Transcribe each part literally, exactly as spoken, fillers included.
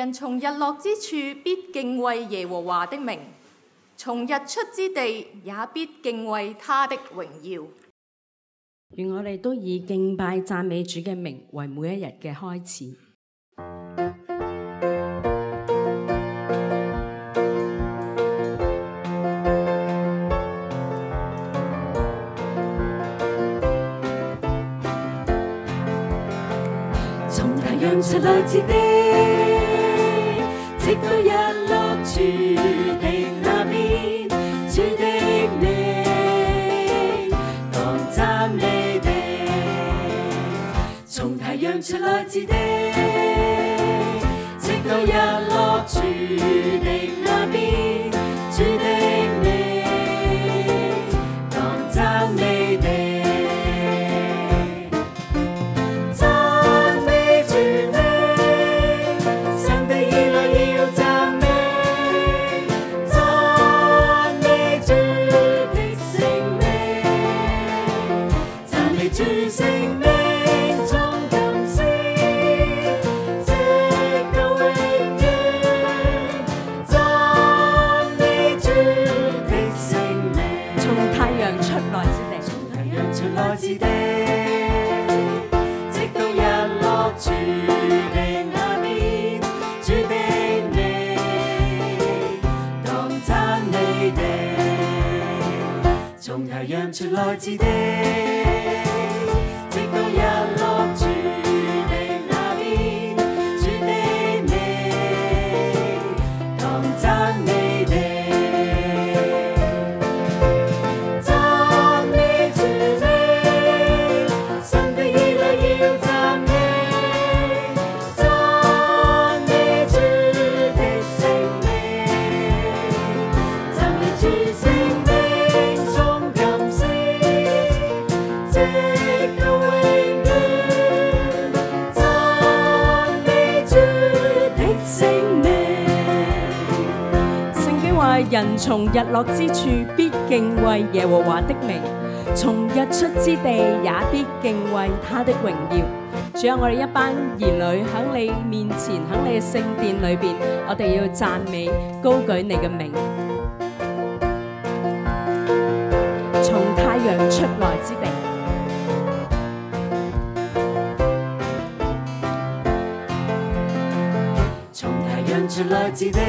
人從日落之處必敬畏耶和華的名，從日出之地也必敬畏他的榮耀。 願我哋都以敬拜讚美主嘅名為每一日嘅開始。 從太陽出來之地，直到日落注定那邊，主的名當讚美地。從太陽出來之地，直到日落注定那邊，主的名當讚美地。出來之地，直到日落注定那邊，主的名當讚美地。讚美主名，神的兒女要讚美，讚美主的聖名，讚美主聖名。 人從日落之處必敬畏耶和華的名，從日出之地也必敬畏他的榮耀。主啊，我哋一班兒女喺你面前，喺你嘅聖殿裏邊，我哋要讚美高舉你嘅名。從太陽出來之地， 從太陽出來之地，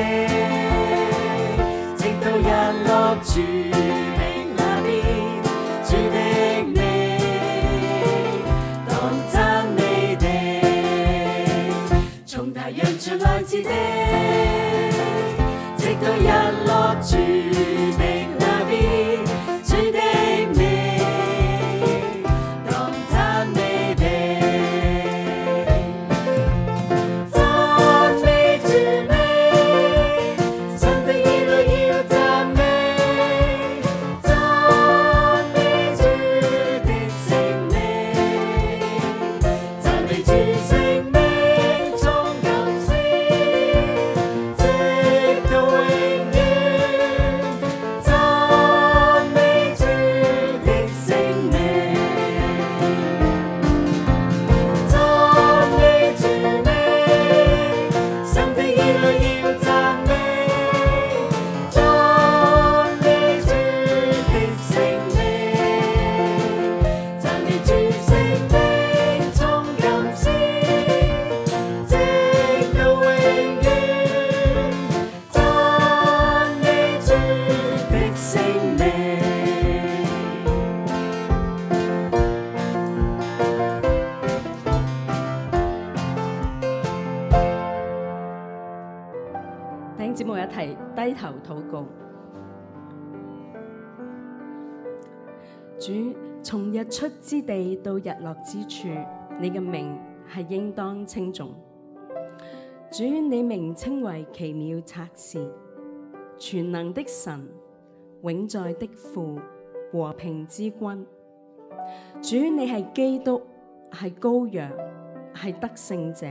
到日落注定那邊，主的名當讚美地。從太陽出來之地，直到日落注定那邊，主的名當讚美地。讚美主名，神的兒女要節目一齊低頭禱告。主，從日出之地到日落之處，你嘅名係應當稱頌。主，你名稱為奇妙策士，全能的神，永在的父，和平之君。主，你係基督，係羔羊，係得勝者。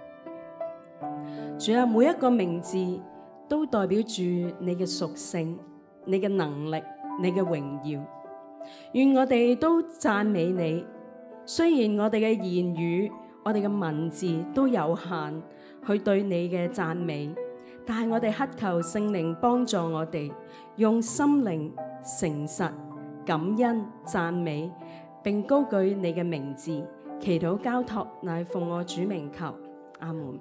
主啊，每一個名字都代表住你嘅屬性、你嘅能力、你嘅榮耀。願我哋都讚美你。雖然我哋嘅言語、 我哋嘅文字都有限去對你嘅讚美，但係我哋乞求聖靈幫助我哋，用心靈誠實感恩讚美，並高舉你嘅名字，祈禱交託乃奉我主名求，阿門。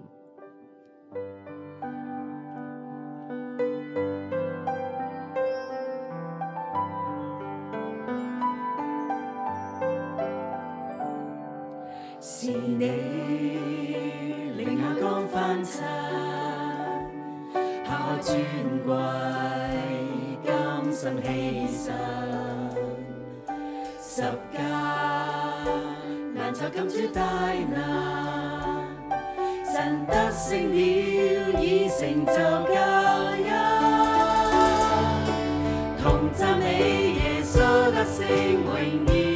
是你令下降凡塵，拋開尊貴，甘心犧牲，十架難就禁住大難，神得勝了，已成就救恩，同讚美耶穌得勝榮耀。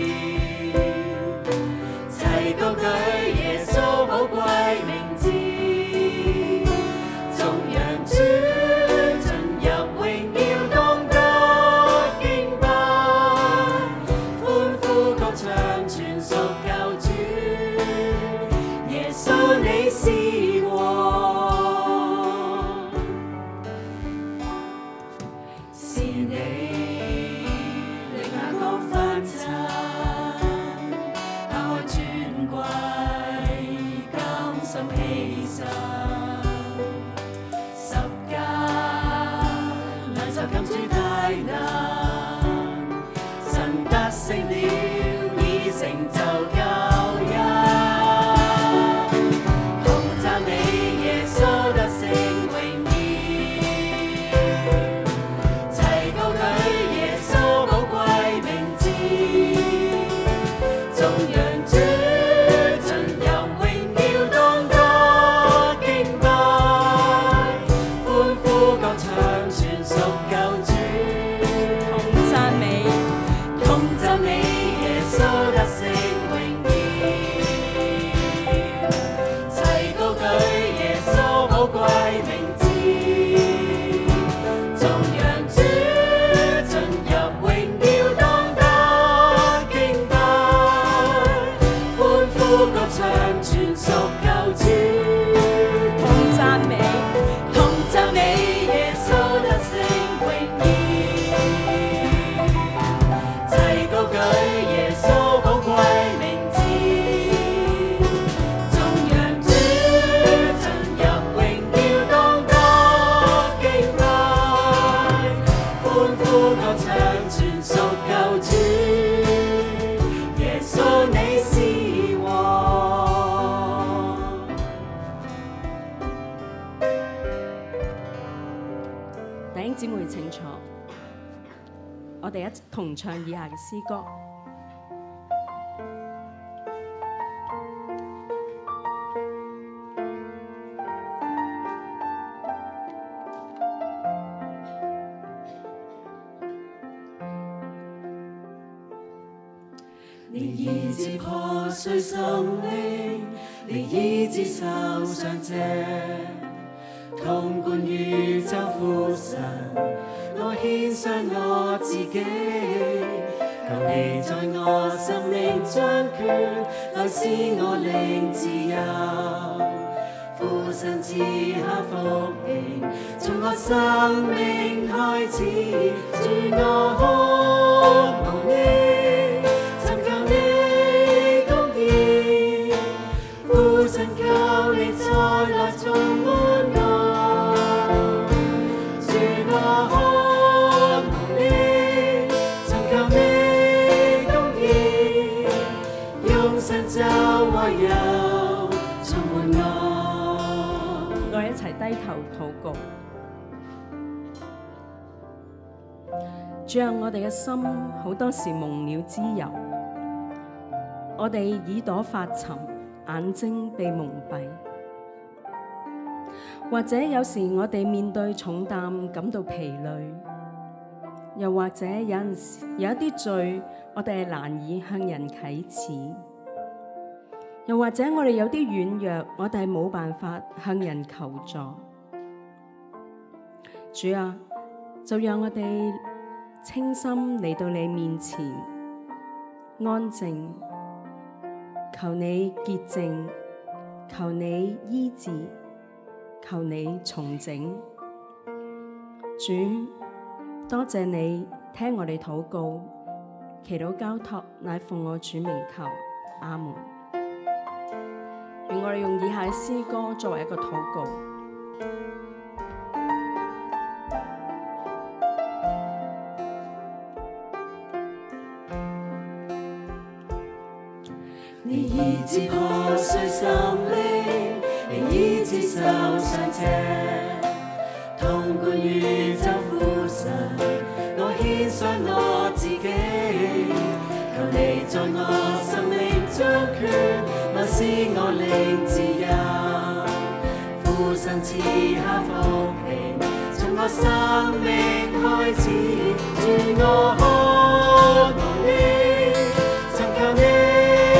高舉耶穌寶貴名字，頌揚主進入榮耀當得敬拜，歡呼歌唱全屬救主，耶穌你是王，是你令下降凡塵，甘心犧牲，十架難就禁住大難，神得勝了，已成就救恩，同讚美耶穌得勝榮耀，齊高舉耶穌寶貴名字，頌揚主姊妹請坐，我哋一同唱以下嘅詩歌。 你醫治破碎心靈，你醫治受傷者，統管宇宙父神，我獻上我自己，求你在我生命掌權，來使我靈自由。父神賜下福氣，從我生命開始，主我渴慕你，尋求你公義，父神求你再來充滿我，主我渴慕你，尋求你公義，用神就愛友充滿我。 我哋一齊低頭禱告。主啊，我哋嘅心好多時蒙了脂油，我哋耳朵發沉，眼睛被蒙蔽，或者有時我哋面對重擔感到疲累，又或者有陣時有一啲罪，我哋係難以向人啟齒，又或者我哋有啲軟弱，我哋係冇辦法向人求助。主啊，就讓我哋清心嚟到你面前，安靜求你潔淨，求你醫治，求你重整。主，多謝你聽我哋禱告，祈禱交託乃奉我主名求，阿門。願我哋用以下嘅詩歌作為一個禱告。 你醫治破碎心靈，你醫治受傷者，統管宇宙父神，我獻上我自己，求你在我生命掌權，來使我靈自由。父神賜下福氣，從我生命開始，主我渴望你，尋求你。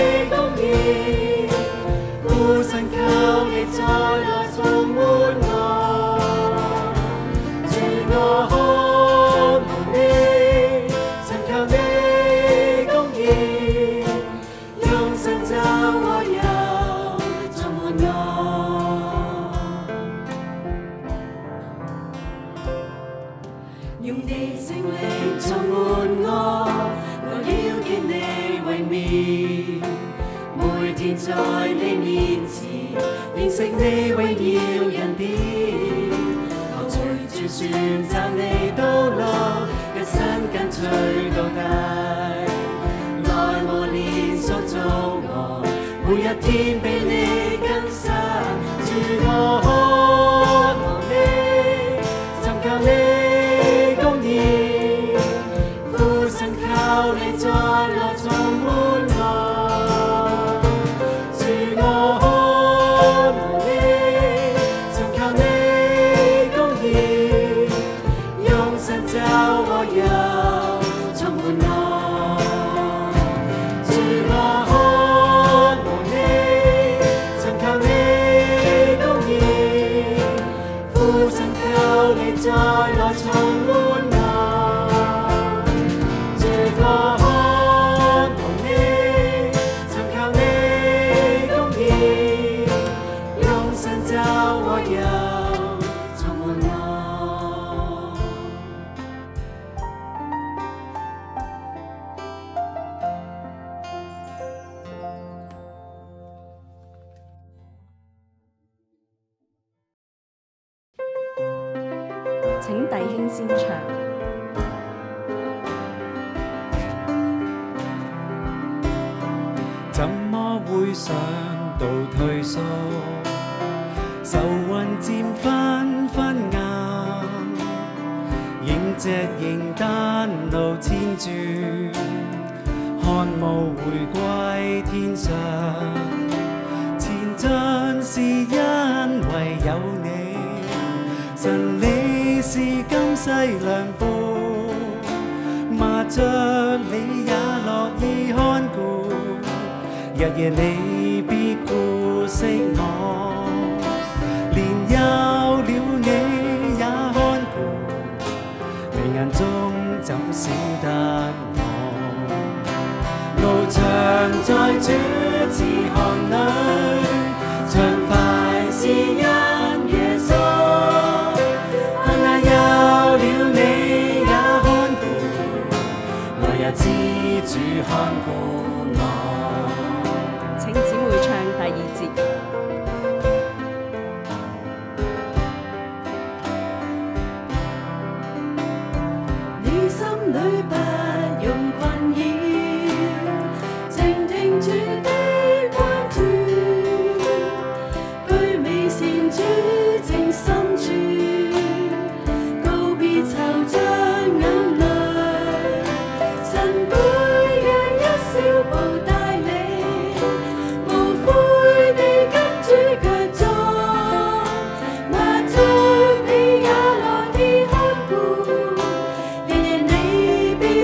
父神求你再來充滿我，主我渴望你，尋求你公義，用神就和油充滿我，用你聖靈充滿我，我要見你為面。每天在你面前，認識你榮耀恩典，我隨住選擇你道路，一生跟隨到底，來磨練塑造我，每一天被你更新，主我渴望你，尋求你公義，父神求你再來充滿我。再來充滿我，主我渴望你，尋求你公義，用神就和油充滿我。 請弟兄先唱。 怎麼會想到退縮？愁雲漸紛紛暗，迎隻迎單路纏住，看霧回歸天上。前進是因為有你，神你是今世良伴，麻雀你也樂意看顧，日夜你必顧惜我，連有了你也看顧，你眼中怎少得我？路長在主慈航裏，長快是因耶穌，看那有了你也看顧，來日之主看顧我。 請姊妹唱第二節。 你心裏不用困擾，靜聽主的關注，居美善主正心處，告別惆悵眼淚，神會讓一小步帶你，無悔地跟主腳蹤，麻雀你也樂意看顧，日夜你必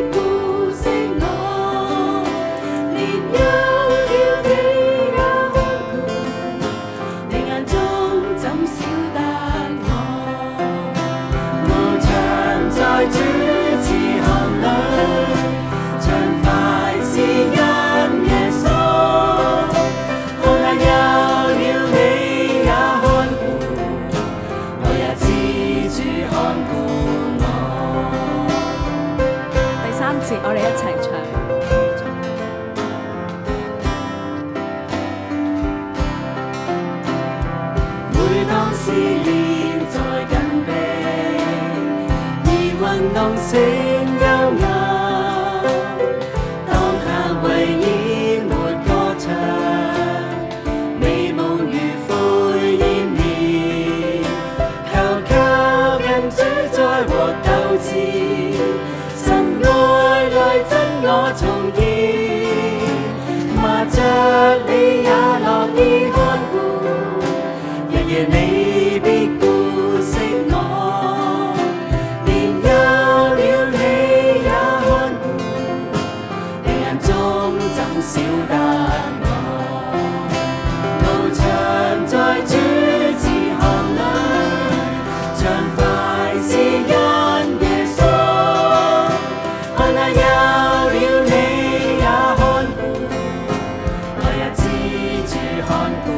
節，我哋一齊唱。 每當思念在緊逼，而運動聲優雅，當下為淹沒歌唱，美夢如灰煙滅，求靠近主宰和鬥志，神愛來真我重現，麻雀你也樂意看顧。夜你必顧惜我，年幼了你也看顧，敵人中怎少得我？路長在主治寒涼，暢快是因耶穌，看那幼了你也看顧，來日之主看顧。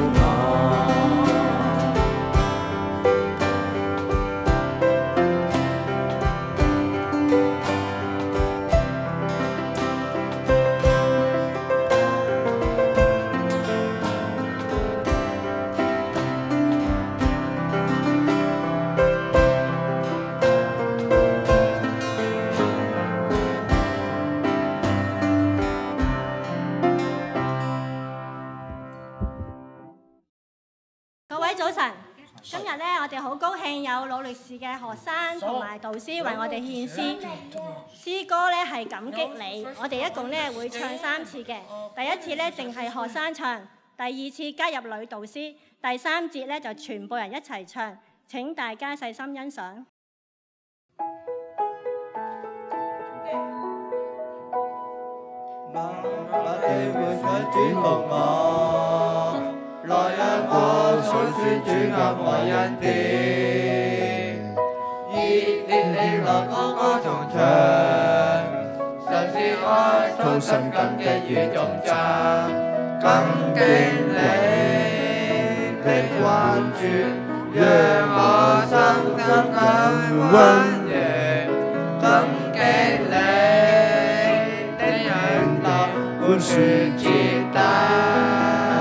各位早晨，今日咧我哋好高興有魯力士嘅學生同埋導師為我哋獻詩。詩歌咧係感激你，我哋一共咧會唱三次嘅。第一次咧淨係學生唱，第二次加入女導師，第三節咧就全部人一齊唱。請大家細心欣賞。 我哋會想主共我，來讓我訴説主愛和恩典，熱烈地來歌歌同唱，神是愛，衷心感激與頌讚，感激你的關注，讓我心更更溫柔，感激你的引導，寬恕徹底。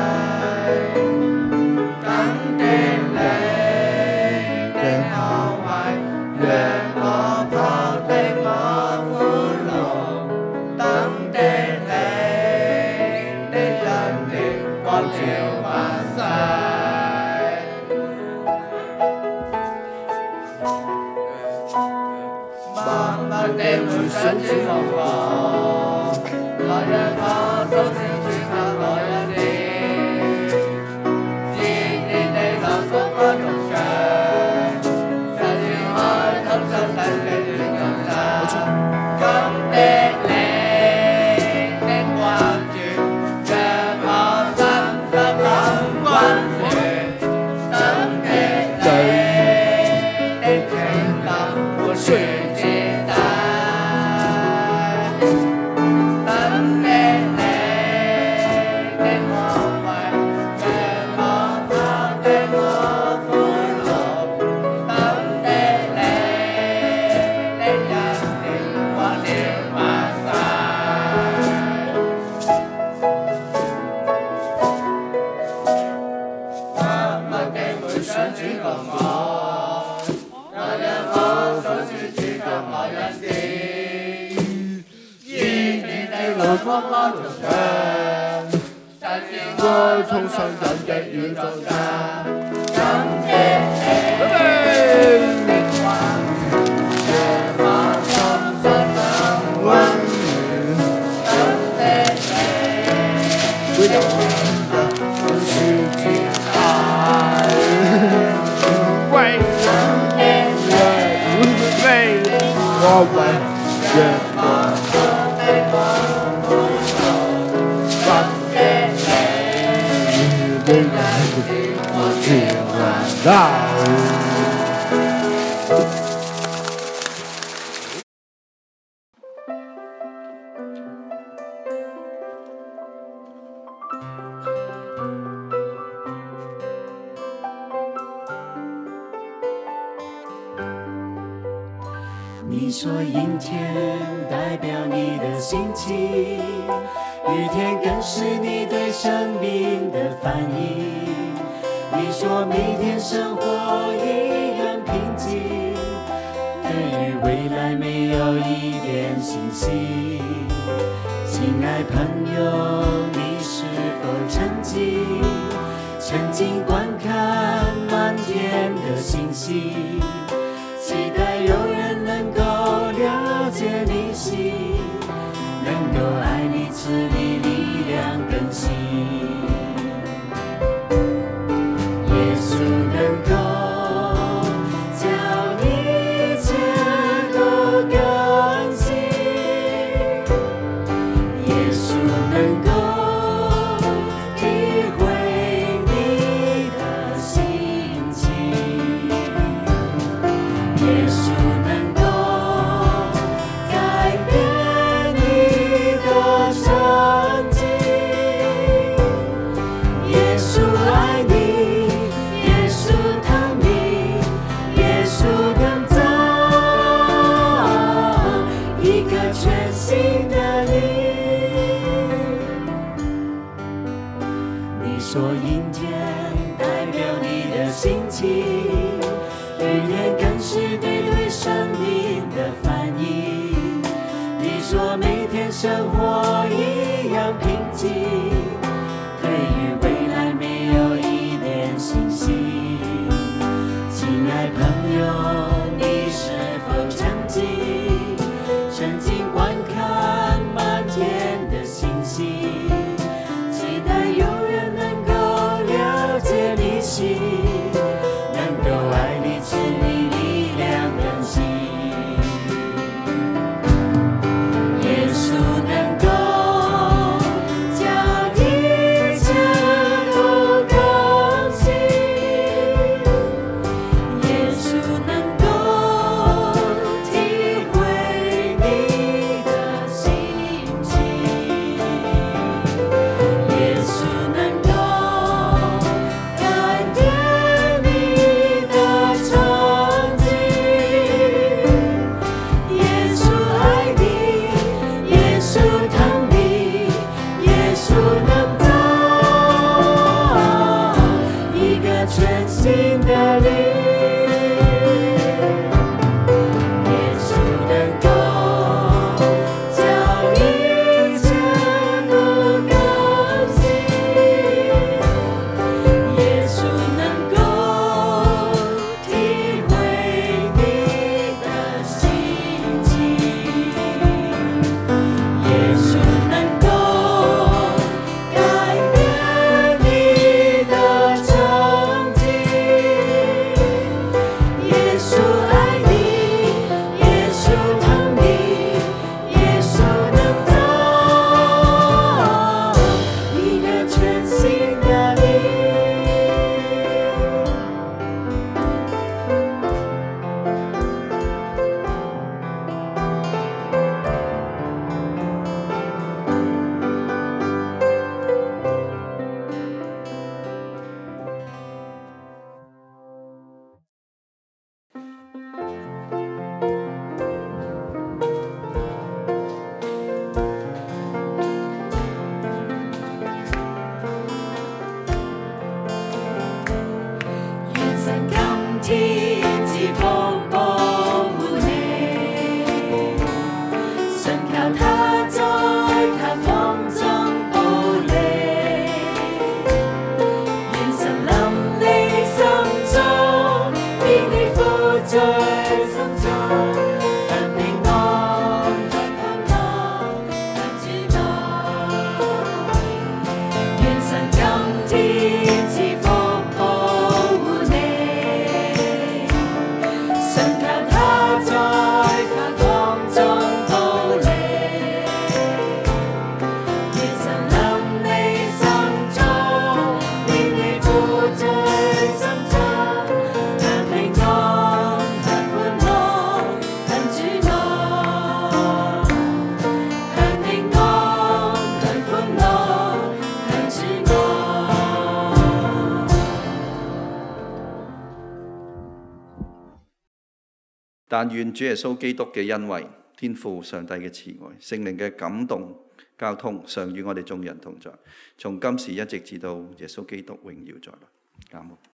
想主共我，來讓我甦醒主給我恩典，熱烈地來歌歌同唱，神是愛，衷心感激與頌讚，感激你的關注，讓我心心很溫暖，感激你的情感寬恕。歌歌同唱，神是愛，衷心感激與頌讚，感激你的關注，讓我心心更溫暖，感激你會有寬恕徹底，為為我為讓我心的我。 你说阴天代表你的心情，雨天更是你对生命的反应。你说每天生活一样平静，对于未来没有一点信心。亲爱朋友，你是否曾经曾经观看满天的星星，期待有人能够了解你心，能够爱你，赐你力量更新。耶稣能够叫一切都更新，耶稣能够体会你的心情，耶稣能够改变你的曾经，耶稣爱你，耶稣疼你，耶稣更造一个全新的你。你说阴天代表你的心情，雨天更是对对生命的反应。你说每天生活一样平静，对于未来没有一点信心。亲爱朋友，你是否曾经曾经观看满天的星星，期待有人能够了解你心，能够爱你，赐你力量更新。耶稣能够叫但願主耶穌基督嘅恩惠、天父上帝嘅慈愛、聖靈嘅感動交通，常與我哋眾人同在，從今時一直至到耶穌基督榮耀再來。阿門。